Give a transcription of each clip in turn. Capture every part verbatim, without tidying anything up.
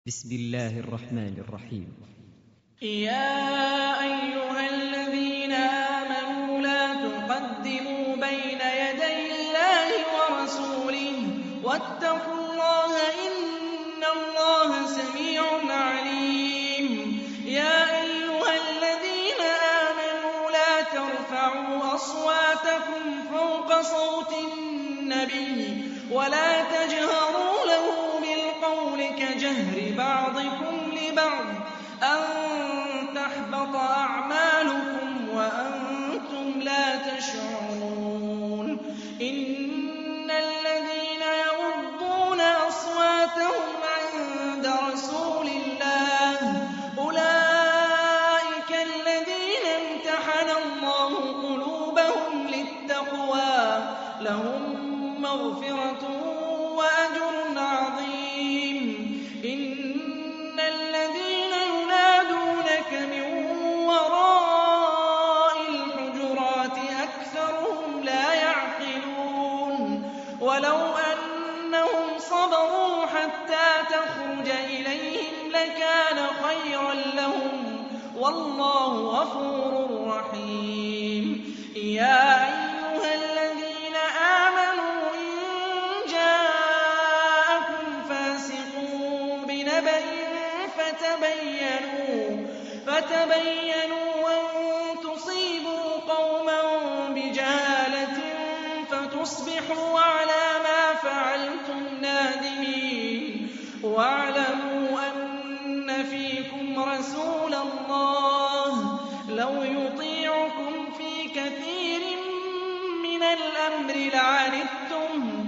بسم الله الرحمن الرحيم. يا أيها الذين آمنوا لا تقدموا بين يدي الله ورسوله واتقوا الله إن الله سميع عليم. يا أيها الذين آمنوا لا ترفعوا أصواتكم فوق صوت النبي ولا تجهروا له بالقول كجهر بعضكم لبعض أن تحبط أعمالكم وأنتم لا تشعرون. إن الذين يغضون أصواتهم عند رسول الله أولئك الذين امتحن الله قلوبهم للتقوى لهم مغفرة وأجر عظيم. إن الذين ينادونك من وراء الحجرات أكثرهم لا يعقلون. ولو أنهم صبروا حتى تخرج إليهم لكان خيرا لهم والله غفور رحيم. يا أيها الذين آمنوا إن جاءكم فاسق بنبأ فتبينوا فتبينوا أن تصيبوا قوما بجهالة فتصبحوا على ما فعلتم نادمين. واعلموا أن فيكم رسول الله لو يطيعكم في كثير من الأمر لعنتم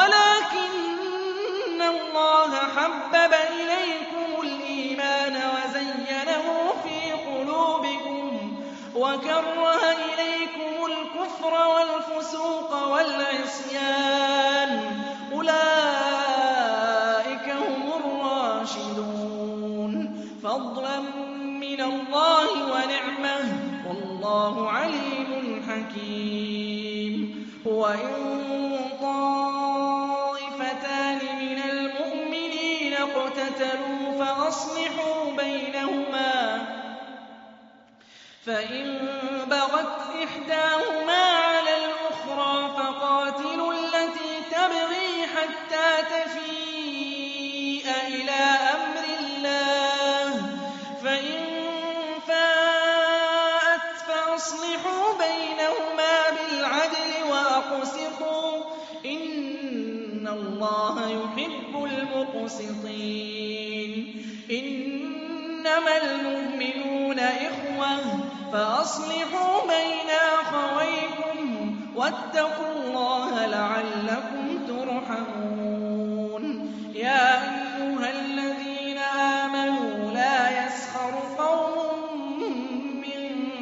ولكن الله حبب إليكم الإيمان وزينه في قلوبكم وكره إليكم الكفر والفسوق والعصيان أولئك هم الراشدون فضلا من الله ونعمة والله عليم حكيم. وإن طائفتان من المؤمنين اقتتلوا فأصلحوا بينهما فإن بغت إحداهما على الأخرى فقاتلوا التي تبغي حتى تفيء إلى أمر الله فإن فاءت فأصلحوا بينهما بالعدل وأقسطوا إن الله يحب المقسطين. إنما المؤمنون إخوة فأصلحوا بين أخويكم واتقوا الله لعلكم ترحمون. يا أيها الذين آمنوا لا يسخر قوم من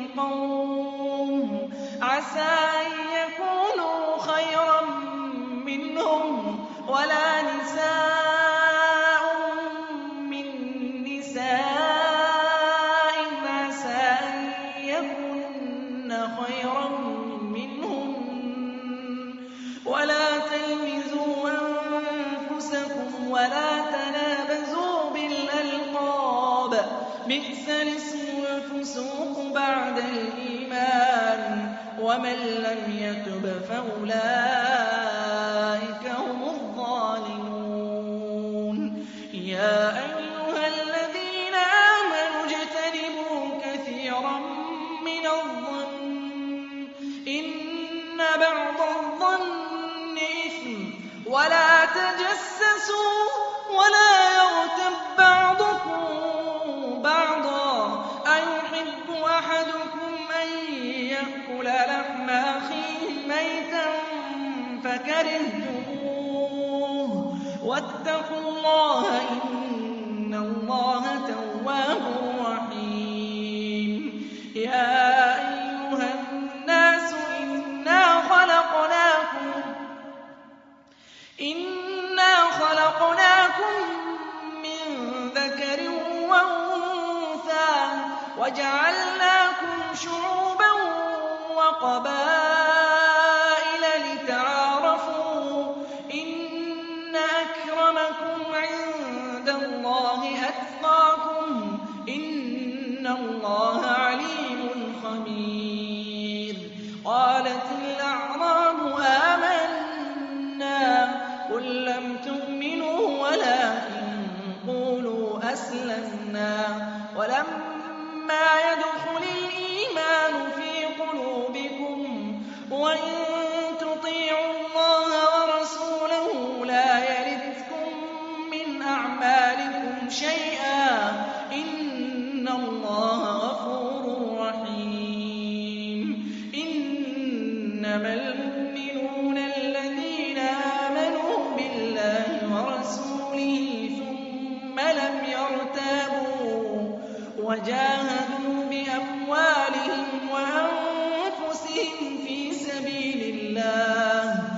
قوم عسى أن يكونوا خيرا منهم ولا نساء من نساء عسى أن يكن خيرا منهم ولا تلمزوا أنفسكم ولا تنابزوا بالألقاب بئس الاسم الفسوق بعد الإيمان ومن لم يتب فأولئك هم الظالمون. يا أيها الذين آمنوا اجتنبوا كثيرا من الظن إن بعض الظن إثم ولا تجسسوا ولا يغتب بعضكم بعضا أيحب أحدكم أن يأكل لحم أخيه ميتا فكرهتموه واتقوا الله إن الله تواب رحيم. يا أيها الناس إنا خلقناكم إنا خلقناكم من ذكر وأنثى وجعلناكم شعوبا وقبائل لتعارفوا إن أكرمكم عند الله أَتْقَاكُمْ ۚ إِنَّ اللَّهَ عَلِيمٌ خَبِيرٌ. قَالَتِ الْأَعْرَابُ آمَنَّا ۖ قُل لَّمْ تُؤْمِنُوا وَلَٰكِن قُولُوا أَسْلَمْنَا وَلَمَّا يَدْخُلِ الْإِيمَانُ فِي قُلُوبِكُمْ ۖ وَإِن تُطِيعُوا اللَّهَ وَرَسُولَهُ لَا يَلِتْكُم مِّنْ أَعْمَالِكُمْ شَيْئًا ۚ إِنَّ اللَّهَ غَفُورٌ رَّحِيمٌ. إِنَّمَا الْمُؤْمِنُونَ الَّذِينَ آمَنُوا بِاللَّهِ وَرَسُولِهِ ثُمَّ لَمْ يَرْتَابُوا وَجَاهَدُوا بِأَمْوَالِهِمْ وَأَنفُسِهِمْ فِي سَبِيلِ اللَّهِ ۚ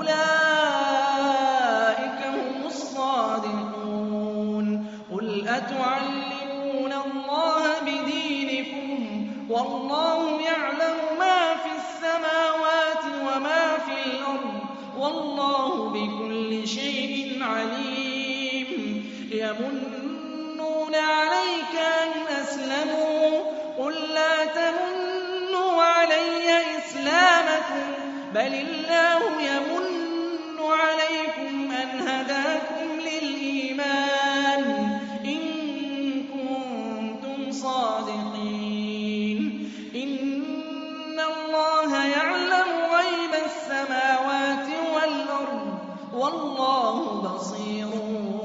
أُولَٰئِكَ هُمُ الصَّادِقُونَ. قُلْ أَتُعَلِّمُونَ اللَّهَ بِدِينِكُمْ وَاللَّهُ يَعْلَمُ مَا فِي السَّمَاوَاتِ وَمَا فِي الْأَرْضِ ۚ وَاللَّهُ بِكُلِّ شَيْءٍ عَلِيمٌ. يَمُنُّونَ عَلَيْكَ أَنْ أَسْلَمُوا ۖ قُل لَّا تَمُنُّوا عَلَيَّ إِسْلَامَكُم بَلِ اللَّهُ يَمُنُّ عَلَيْكُمْ أَنْ هَدَاكُمْ لِلْإِيمَانِ إِن كُنتُمْ صَادِقِينَ. إِنَّ اللَّهَ يَعْلَمُ غَيْبَ السَّمَاوَاتِ وَالْأَرْضِ ۚ وَاللَّهُ بَصِيرٌ